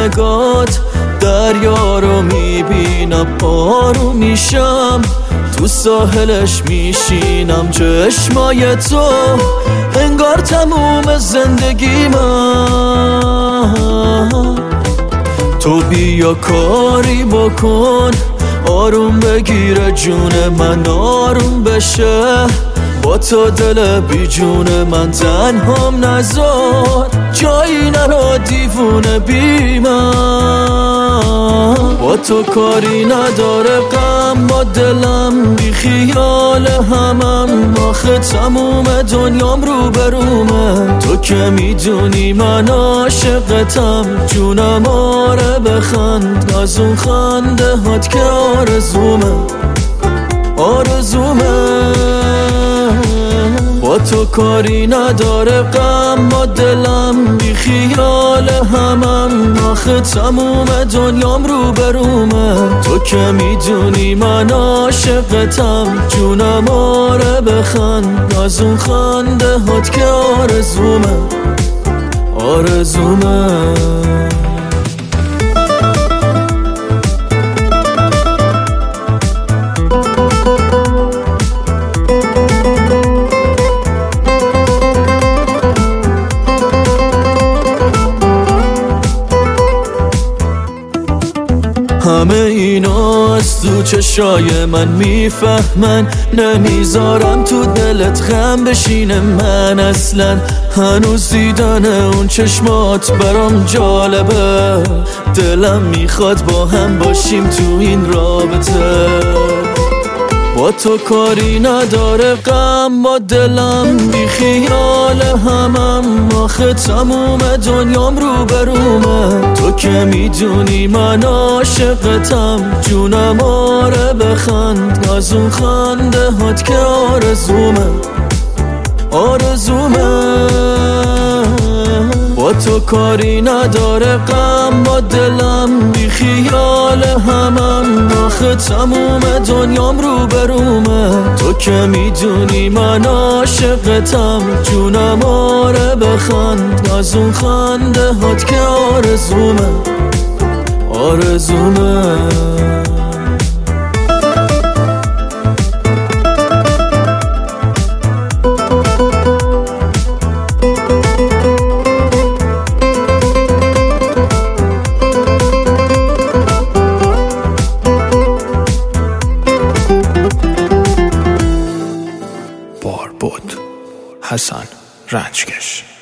نگات دریا رو میبینم، آروم میشم تو ساحلش میشینم. چشمای تو انگار تموم زندگی من. تو بیا کاری بکن، آروم بگیره جون من، آروم بشه با تو دل بی جون من. تنهام نذار جایی نرو دیوونه بی من. با تو کاری نداره غم با دلم، بی خیال همم. آخه تموم دنیام رو برومه، تو که میدونی من عاشقتم. جونم آره بخند از اون خنده هات که آرزومه، آرزومه. با تو کاری نداره غم با دلم، بی خیال همم. آخه تموم دنیام رو برومه، تو که میدونی من عاشقتم. جونم آره بخند از اون خنده هات که آرزومه، آرزومه. همه اینا از تو چشای من میفهمن، نمیذارم تو دلت غم بشینه. من اصلا هنوز دیدن اون چشمات برام جالبه. دلم میخواد با هم باشیم تو این رابطه. با تو کاری نداره غم با دلم، بی خیال همم. آخه تموم دنیام رو برومه، تو که میدونی من عاشقتم. جونم آره بخند از اون خنده هات که آرزومه، آرزومه. با تو کاری نداره غم با دلم، بی خیال همم. آخه تموم دنیام رو برومه، تو که میدونی من عاشقتم. جونم آره بخند از اون خنده هات که آرزومه، آرزومه. بود حسن رنجکش.